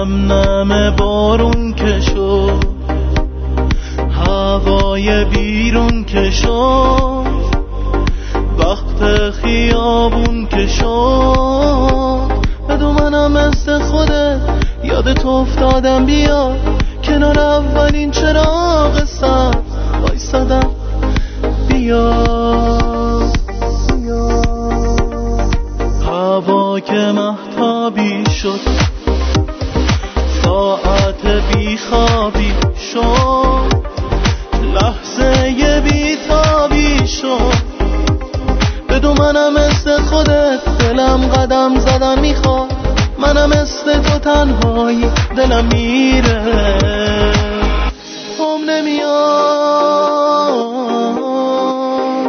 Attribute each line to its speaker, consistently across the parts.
Speaker 1: نم نم بارون که شد، هوای بیرون که شد، وقت خیابون که شد، بدون منم مثل خودت یادت افتادم. بیا کنار اولین چراغ سبز وایسادم. بیا هوا که مهتابی شد، ساعت بیخوابی شد، لحظه بیتابی شد، بدون منم مثل خودت دلم قدم زدن میخواد. منم مثل تو تنهایی دلم میره، هم نمیاد.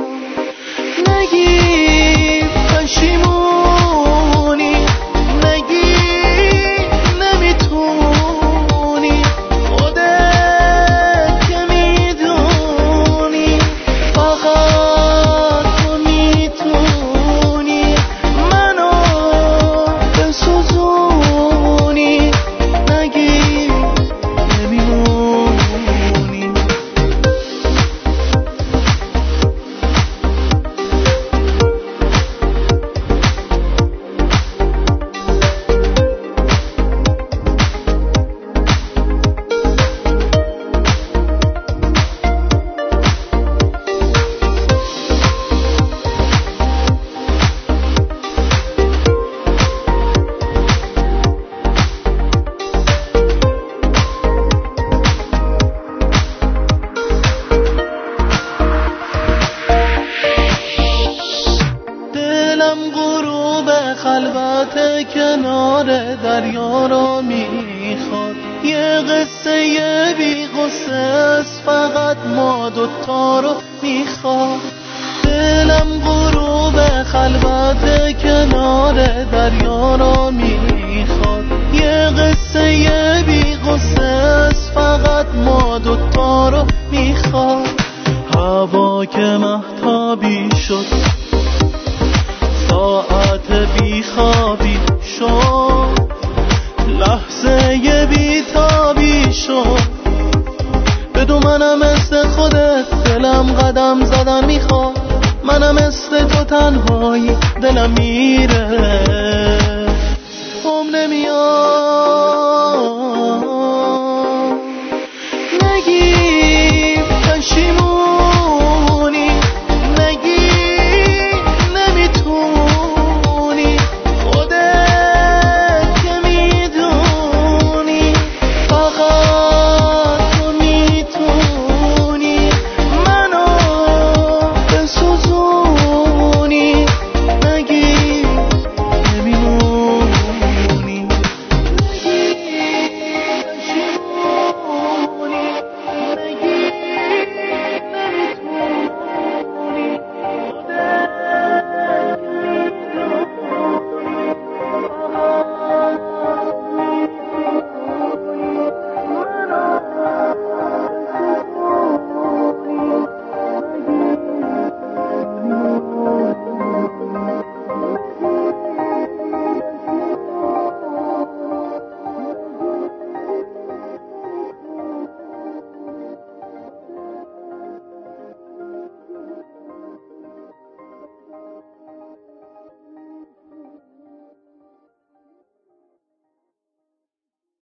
Speaker 1: نگی پشیمونی، نگی نمیتونی، خودت که میدونی، فقط تو میتونی منو بسوزونی. نگی نمیمونی. غروب خلوت کنار دریا را میخواد، یه قصه بی قصه است، فقط ما دوتا رو میخواد. دلم غروب خلوت کنار دریا را میخواد، یه قصه بی قصه است، فقط ما دوتا رو میخواد. هوا که مهتابی شد، ساعت بیخوابی شد، لحظه بیتابی شد، بدون منم مثل خودت دلم قدم زدن میخواد. منم مثل تو تنهایی دلم میره، هم نمیاد.